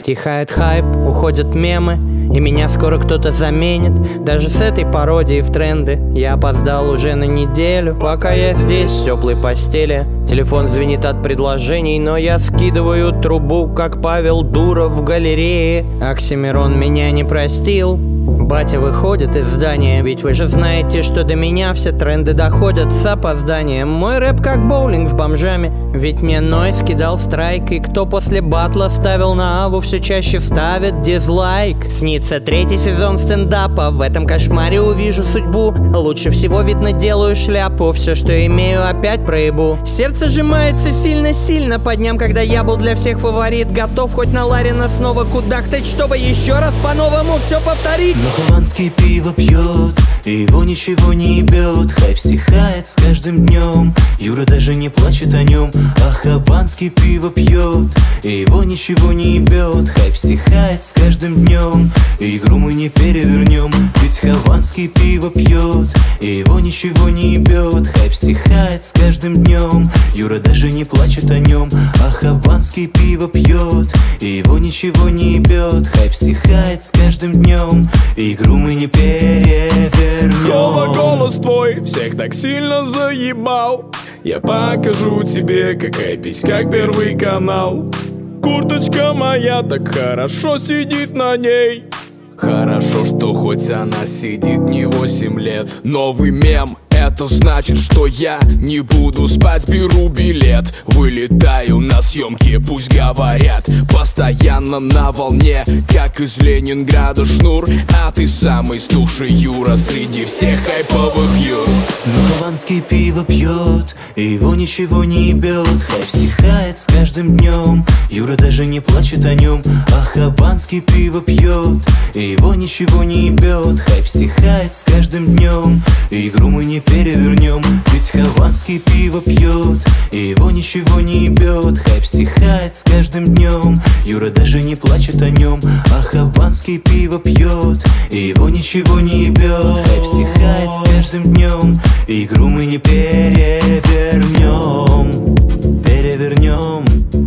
Стихает хайп, уходят мемы, и меня скоро кто-то заменит. Даже с этой пародией в тренды я опоздал уже на неделю. Пока я здесь в теплой постели, телефон звенит от предложений, но я скидываю трубу, как Павел Дуров в галерее. Оксимирон меня не простил. Батя выходит из здания, ведь вы же знаете, что до меня все тренды доходят с опозданием. Мой рэп как боулинг с бомжами, ведь мне Нойз кидал страйк. И кто после батла ставил на аву, все чаще ставит дизлайк. Снится 3-й сезон стендапа, в этом кошмаре увижу судьбу. Лучше всего, видно, делаю шляпу, все, что имею, опять проебу. Сердце сжимается сильно-сильно по дням, когда я был для всех фаворит. Готов хоть на Ларина снова кудахтать, чтобы еще раз по-новому все повторить. Но Хованский пиво пьет, и его ничего не ебет. Хайп стихает с каждым днем, Юра даже не плачет о нем. А Хованский пиво пьет, и его ничего не ебет. Хайп стихает с каждым днем, и игру мы не перевернем. Ведь Хованский пиво пьет, и его ничего не ебет. Хайп стихает с каждым днем, Юра даже не плачет о нем. А Хованский пиво пьет, и его ничего не ебет. Хайп стихает с каждым днем, и игру мы не перевернем. Хова, голос твой всех так сильно заебал. Я покажу тебе, какая пись, как Первый канал. Курточка моя так хорошо сидит на ней. Хорошо, что хоть она сидит не 8 лет. Новый мем, это значит, что я не буду спать, беру билет. Вылетаю на съемки, пусть говорят. Постоянно на волне, как из Ленинграда шнур. А ты самый слушай, Юра, среди всех хайповых ют. Но Хованский пиво пьет, и его ничего не ебет. Хайп стихает с каждым днем, Юра даже не плачет о нем. А Хованский пиво пьет, и его ничего не ебет. Хайп стихает с каждым днем, и игру мы не перевернем. Ведь Хованский пиво пьет, и его ничего не ебет. Хайп стихает с каждым днем, Юра даже не плачет о нем. А Хованский пиво пьет, и его ничего не ебет. Хайп стихает с каждым днем, и игру мы не перевернем. Перевернем.